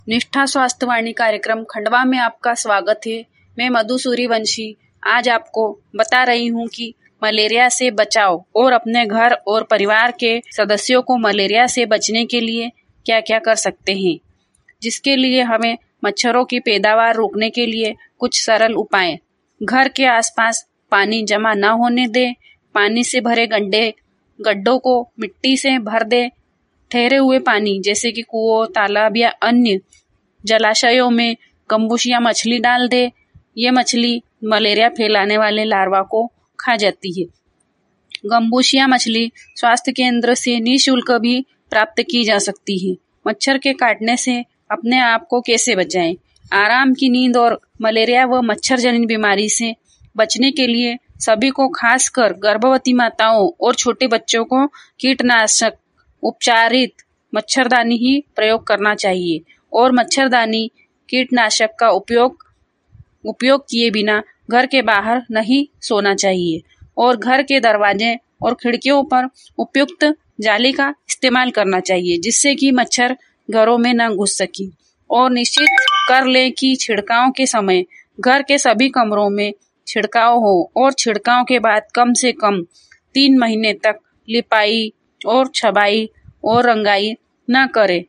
निष्ठा स्वास्थ्य वाणी कार्यक्रम खंडवा में आपका स्वागत है। मैं मधु सूर्यवंशी आज आपको बता रही हूँ कि मलेरिया से बचाव और अपने घर और परिवार के सदस्यों को मलेरिया से बचने के लिए क्या क्या कर सकते हैं। जिसके लिए हमें मच्छरों की पैदावार रोकने के लिए कुछ सरल उपाय। घर के आसपास पानी जमा न होने दें। पानी से भरे गड्ढों को मिट्टी से भर दें। ठहरे हुए पानी जैसे कि कुओं, तालाब या अन्य जलाशयों में गम्बूसिया मछली डाल दे। ये मछली मलेरिया फैलाने वाले लार्वा को खा जाती है। गम्बूसिया मछली स्वास्थ्य केंद्र से निःशुल्क भी प्राप्त की जा सकती है। मच्छर के काटने से अपने आप को कैसे बचाएं? आराम की नींद और मलेरिया व मच्छर जनित बीमारी से बचने के लिए सभी को, खासकर गर्भवती माताओं और छोटे बच्चों को, कीटनाशक उपचारित मच्छरदानी ही प्रयोग करना चाहिए और मच्छरदानी कीटनाशक का उपयोग किए बिना घर के बाहर नहीं सोना चाहिए और घर के दरवाजे और खिड़कियों पर उपयुक्त जाली का इस्तेमाल करना चाहिए जिससे कि मच्छर घरों में न घुस सके। और निश्चित कर लें कि छिड़काव के समय घर के सभी कमरों में छिड़काव हो और छिड़काव के बाद कम से कम 3 महीने तक लिपाई और छबाई और रंगाई न करें।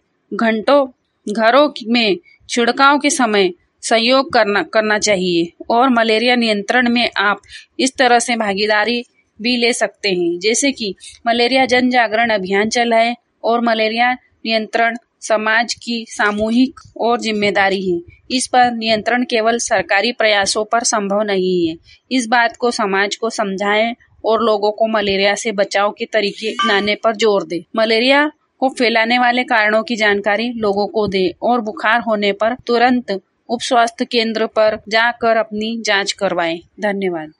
घरों में छिड़काव के समय सहयोग करना चाहिए और मलेरिया नियंत्रण में आप इस तरह से भागीदारी भी ले सकते हैं, जैसे कि मलेरिया जन जागरण अभियान चलाएं और मलेरिया नियंत्रण समाज की सामूहिक और जिम्मेदारी है। इस पर नियंत्रण केवल सरकारी प्रयासों पर संभव नहीं है। इस बात को समाज को समझाएं और लोगों को मलेरिया से बचाव के तरीके अपनाने पर जोर दें। मलेरिया को फैलाने वाले कारणों की जानकारी लोगों को दें और बुखार होने पर तुरंत उप स्वास्थ्य केंद्र पर जाकर अपनी जांच करवाएं। धन्यवाद।